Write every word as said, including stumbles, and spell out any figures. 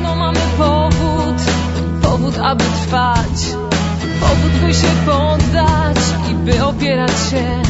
pewno mamy powód, powód, aby trwać, powód, by się poddać i by opierać się.